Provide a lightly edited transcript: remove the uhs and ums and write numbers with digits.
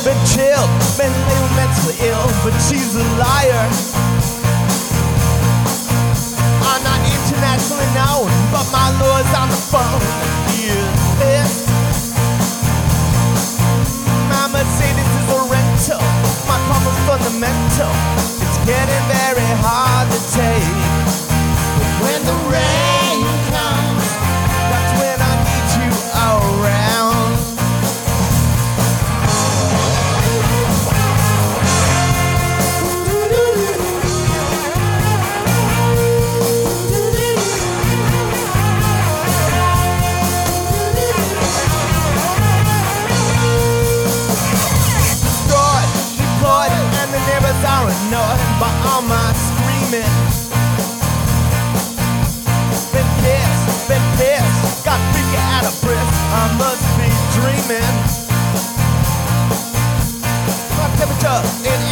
been chilled, been labeled mentally ill, but she's a liar. I'm not internationally known, but my lord's on the phone. He is pissed. My Mercedes is a rental. My problem's fundamental. It's getting very hard to take. But when the rain comes, that's when I need you around. The neighbors are annoyed by all my screaming. Been pissed, got freaking out of breath. I must be dreaming. My temperature in